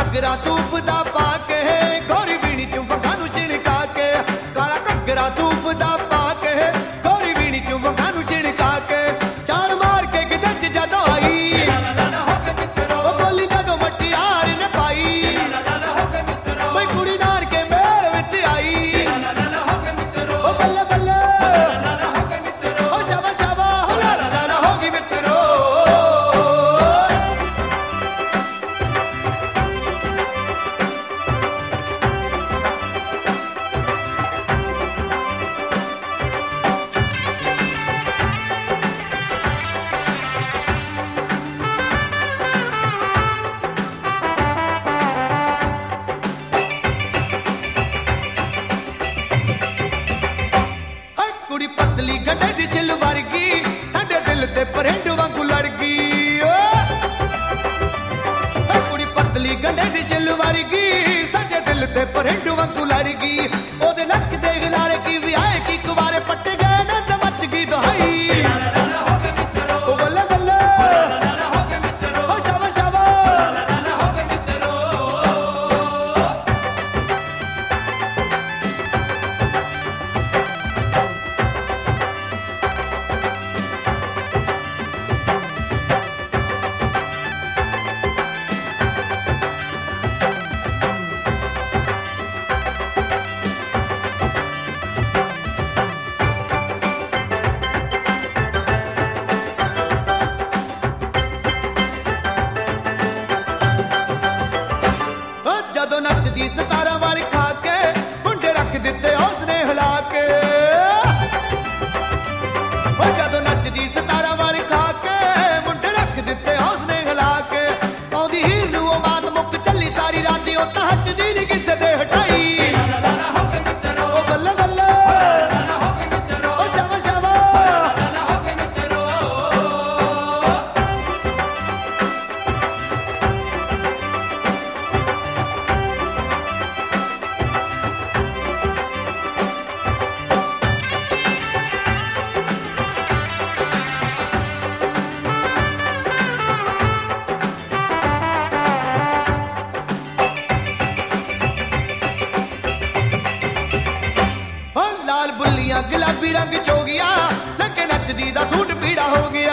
ਘੱਗਰਾ ਸੂਪ ਦਾ ਪਾ ਕੇ ਗੋਰੀ ਵੀਣੀ ਚੋਂ ਵੰਗਾਂ ਨੂੰ ਛਿਣਕਾ ਕੇ, ਕਾਲਾ ਘੱਗਰਾ ਸੂਪ ਦਾ ਪਾ ਕੇ ਗੋਰੀ ਵੀਣੀ ਚੋਂ ਵੰਗਾਂ ਨੂੰ ਛਿਣਕਾ ਕੇ, ਛਾਲ ਮਾਰ ਕੇ ਗਿੱਧੇ 'ਚ ਜਦੋਂ ਆਈ ਉਹ ਬੋਲੀ ਜਦੋਂ ਮਟਿਆਰ ਨੇ ਪਾਈ, ਬਈ ਕੁੜੀ ਨਾਨਕੇ ਮੇਲ ਵਿੱਚ ਆਈ ਉਹ ਬੱਲੇ ਬੱਲੇ ਉਹ ਸ਼ਾਬਾ ਸ਼ਾਬਾ ਹੋ ਲਾ ਲਾ ਲਾ ਹੋ ਗਈ ਮਿੱਤਰੋ। ਕੁੜੀ ਪਤਲੀ ਗੰਢੇ ਦੀ ਛਿੱਲ ਵਰਗੀ ਸਾਡੇ ਦਿਲ ਤੇ ਪਰਿੰਡ ਵਾਂਗੂ ਲੜ ਗਈ ਓ ਕੁੜੀ ਪਤਲੀ ਗੰਢੇ ਦੀ ਛਿੱਲ ਵਰਗੀ ਸਾਡੇ ਦਿਲ ਤੇ ਪਰਿੰਡ ਵਾਂਗੂ ਲੜ ਗਈ, ਉਹਦੇ ਲੱਕ ਦੇ ਗਲਾਰੇ ਕੀ ਵਿਆਹ ਕੀ ਕੁਵਾਰੇ ਪੱਟ ਗਏ ਨਾ ਤੇ ਮੱਚ ਗਈ ਦੁਹਾਈ ਉਹ ਬੱਲੇ ਬੱਲੇ ਉਹ ਸ਼ਾਬਾ ਸ਼ਾਬਾ ਜਦੋਂ ਨੱਚਦੀ ਸਤਾਰਾਂ ਵਾਲੀ ਖਾ ਕੇ ਮੁੰਡੇ ਰੱਖ ਦਿੱਤੇ ਹੌਸਲੇ ਹਿਲਾ ਕੇ, ਉਹ ਜਦੋਂ ਨੱਚਦੀ ਸਤਾਰਾਂ ਵਾਲੀ ਖਾ ਕੇ ਮੁੰਡੇ ਰੱਖ ਦਿੱਤੇ ਹੌਸਲੇ ਹਿਲਾ ਕੇ, ਆਉਂਦੀ ਹੀਰ ਨੂੰ ਉਹ ਮਾਤ ਮੁੱਕ ਚੱਲੀ ਸਾਰੀ ਰਾਤੀ ਉਹ ਤਾਂ ਹੱਟਦੀ ਨੀ ਕਿਸੇ ਦੇ ਹਟਾਈ ਉਹ ਬੱਲੇ ਬੱਲੇ ਉਹ ਸ਼ਾਬਾ ਸ਼ਾਬਾ ਲਾਲ ਬੁੱਲੀਆਂ ਗੁਲਾਬੀ ਰੰਗ ਚੋਗਿਆ ਲੱਗੇ ਨੱਚਦੀ ਦਾ ਸੂਟ ਪੀੜਾ ਹੋ ਗਿਆ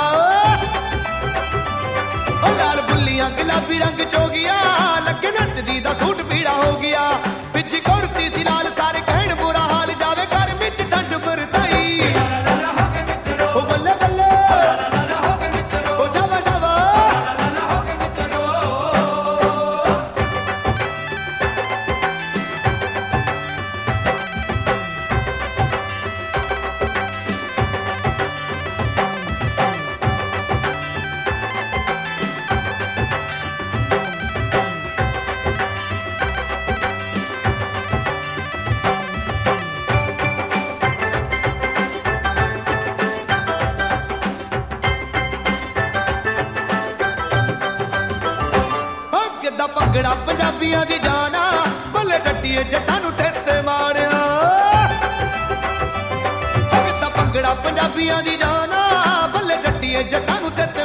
ਉਹ ਲਾਲ ਬੁੱਲੀਆਂ ਗੁਲਾਬੀ ਰੰਗ ਚੋਗਿਆ ਲੱਗੇ ਨੱਚਦੀ ਦਾ ਸੂਟ ਪੀੜਾ ਹੋ ਗਿਆ, ਪਿੱਛੇ ਕੁੜਤੀ ਸੀ ਲਾਲ ਸਾਰੇ ਕਹਿਣ ਬੁਰਾ ਹਾਲ ਜਾਵੇ ਘਰ ਵਿੱਚ ਠੰਡ ਵਰਤਾਈ ਉਹ ਬੱਲੇ ਬੱਲੇ ਉਹ ਸ਼ਾਬਾ ਸ਼ਾਬਾ ਕਿੱਦਾਂ ਭੰਗੜਾ ਪੰਜਾਬੀਆਂ ਦੀ ਜਾਨ ਆ, ਬੱਲੇ ਡੱਡੀਏ ਜੱਟਾਂ ਨੂੰ ਤੇਤੇ ਮਾਰਿਆ ਕਿੱਦਾਂ ਭੰਗੜਾ ਪੰਜਾਬੀਆਂ ਦੀ ਜਾਨ ਆ, ਬੱਲੇ ਡੱਡੀਏ ਜੱਟਾਂ ਨੂੰ ਤੇਤੇ